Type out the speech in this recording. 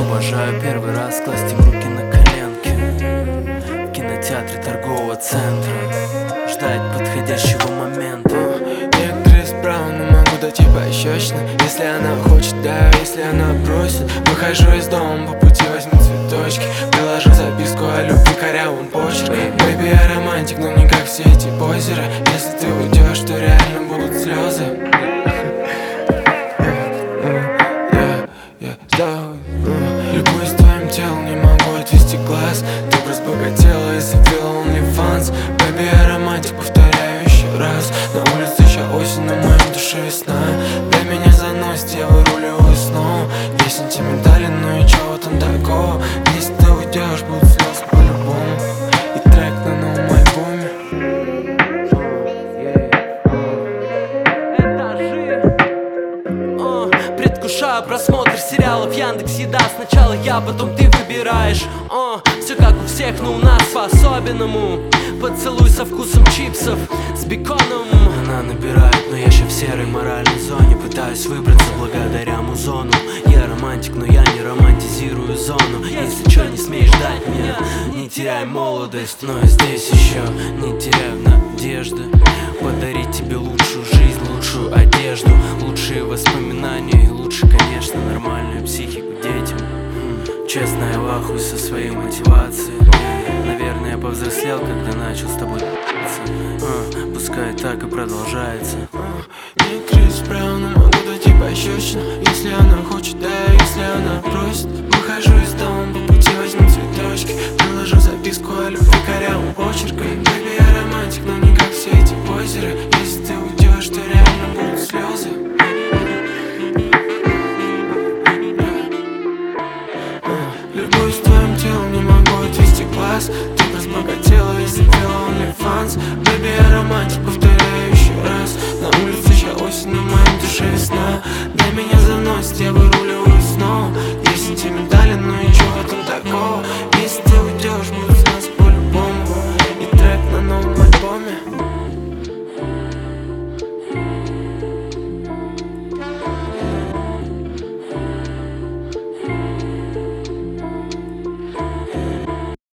Обожаю первый раз класть им руки на коленки в кинотеатре торгового центра, ждать подходящего момента. Некоторые справа, но могу дать ей пощечину. Если она хочет, да, если она просит. Выхожу из дома, по пути возьму цветочки, приложу записку о любви корявым почерком. Бэйби, я романтик, но не как все эти позеры. Если ты уйдешь, то реально будут слезы. Любуюсь твоим телом, не могу отвести глаз. Ты разбогатела и закрыла OnlyFans. Бэйби, я романтик, повторяю еще раз. На улице еще осень, на моем душе весна. Для меня заносит, я выруливаю снова. Я сентиментален, но и чего там такого? Если ты уйдешь, будут слезы по-любому. И трек на новом альбоме. Предвкушаю просмотр сериалов Яндекс.Еда. Сначала я, потом ты выбираешь. Все как у всех, но у нас по-особенному. Поцелуй со вкусом чипсов с беконом. Она набирает, но я еще в серой моральной зоне. Пытаюсь выбраться благодаря музону. Я романтик, но я не романтизирую зону. Если что, не смеешь дать мне, не теряй молодость. Но я здесь еще не теряю надежды подарить тебе лучшую жизнь, лучшую одежду, лучшие воспоминания и лучше, конечно, нормальную психику детям. Честно, я в ахуе со своей мотивацией. Наверное, я повзрослел, когда начал с тобой пускай так и продолжается. Некоторые справа, но могу дать ей пощечину. Если она хочет, да, если она просит. Выхожу из дома, по пути возьму цветочки, приложу записку о любви корявым почерком. Бэйби, я романтик, но не как все эти позеры. Если ты уйдешь, то реально будут слезы. Любуюсь твоим телом, не могу отвести глаз. Ты разбогатела и закрыла OnlyFans.